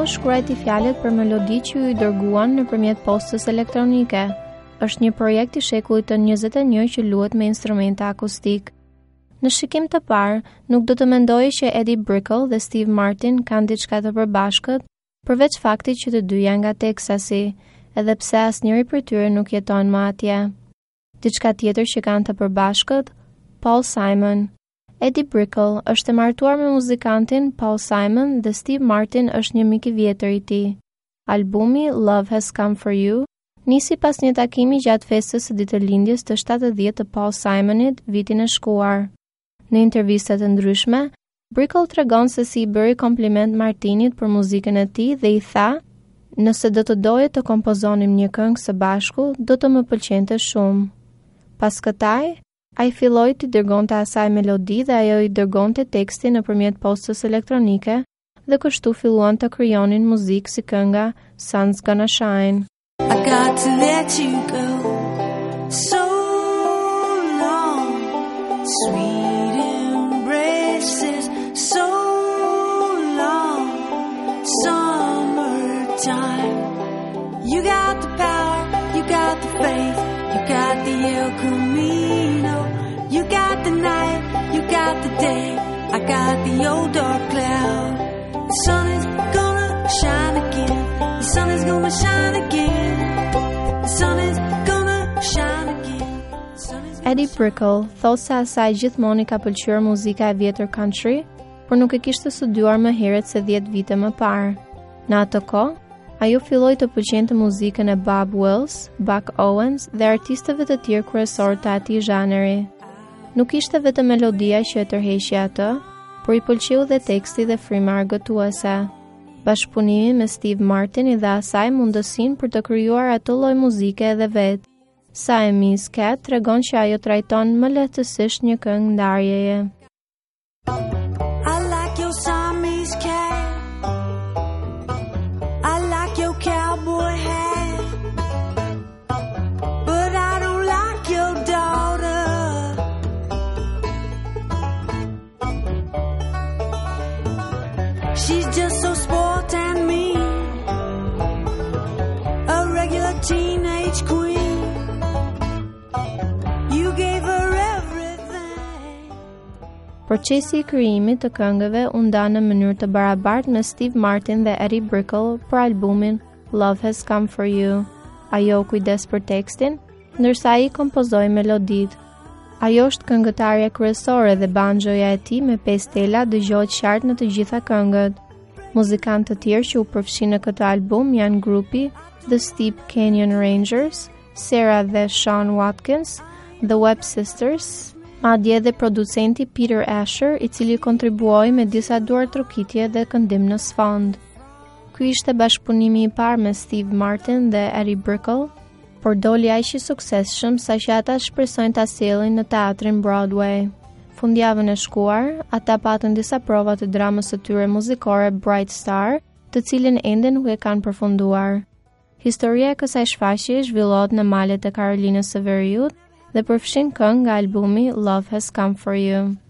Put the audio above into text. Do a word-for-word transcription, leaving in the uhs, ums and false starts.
shkruajti fjalët për melodi që ju i dërguan nëpërmjet postës elektronike. Është një projekt i shekullit të njëzet e një që luhet me instrumente akustik. Në shikim të parë, nuk do të mendoje që Eddie Brickell dhe Steve Martin kanë diçka të përbashkët, përveç faktit që të dy janë nga Texasi, edhe pse asnjëri prej tyre nuk jeton më atje. Diçka tjetër që kanë të përbashkët, Paul Simon. Eddie Brickell është e martuar me muzikantin Paul Simon dhe Steve Martin është një mik i vjetër i tij. Albumi Love Has Come For You nisi pas një takimi gjatë festës së ditëlindjes të shtatëdhjetë të Paul Simonit vitin e shkuar. Në intervista të ndryshme, Brickell tregon se si i bëri kompliment Martinit për muzikën e tij dhe i tha: "Nëse do të doje të kompozonim një këngë së bashku, do të më pëlqente shumë." Pas këtaj, ai filloi të dërgonte asaj melodi dhe ajo i dërgonte tekstin nëpërmjet postës elektronike dhe kështu filluan të krijonin muzikë si kënga Sun's Gonna Shine. I got to let you go so long, sweet embraces so long, summertime. You got the power, you got the faith, you got the El Camino, you got the night, you got the day, I got the old dark cloud. The sun is gonna shine again, the sun is gonna shine again, the sun is gonna shine again. Eddie Brickell thot se asaj gjithmonë i ka pëlqyer muzika e vjetër country, por nuk e kishte studiuar më herët se dhjetë vite më parë. Në atë kohë, ajo filloi të pëlqente muzikën e Bob Wills, Buck Owens dhe artistëve të tjerë kryesorë të atij zhanri. Nuk ishte vetëm melodia që e tërheqi atë, por i pëlqeu dhe teksti dhe fryma argëtuese. Bashkëpunimi me Steve Martin i dha asaj mundësinë për të krijuar atë lloj muzike edhe vet. Siamese Cat tregon që ajo trajton më lehtësisht një këngë ndarjeje. I like your Siamese cat, I like your cowboy hat, but I don't like your daughter. She's just so spoiled and mean, a regular teenage queen. You gave her everything. Procesi i krijimit të këngëve u nda në mënyrë të barabartë me Steve Martin dhe Eddie Brickell për albumin Love Has Come For You. Ajo kujdes për tekstin, ndërsa ai kompozoi meloditë. Ajo është këngëtarja kryesore dhe banjoja e tij me pesë tela dëgohet qartë në të gjitha këngët. Muzikantë të tjerë që u përfshin në këtë album janë grupi The Steep Canyon Rangers, Sarah dhe Sean Watkins, The Webb Sisters, madje edhe producenti Peter Asher, i cili kontribuoi me disa duar trokitje dhe këndim në sfond. Ky ishte bashkëpunimi i parë me Steve Martin dhe Eddie Brickell, por doli aq i suksesshëm saqë ata shpresojnë ta sjellin në teatrin Broadway. Fundjavën e shkuar, ata patën disa prova të dramës së tyre muzikore Bright Star, të cilën ende nuk e kanë përfunduar. Historia e kësaj shfaqjeje zhvillohet në malet e Karolinës së Veriut dhe përfshin këngë nga albumi Love Has Come For You.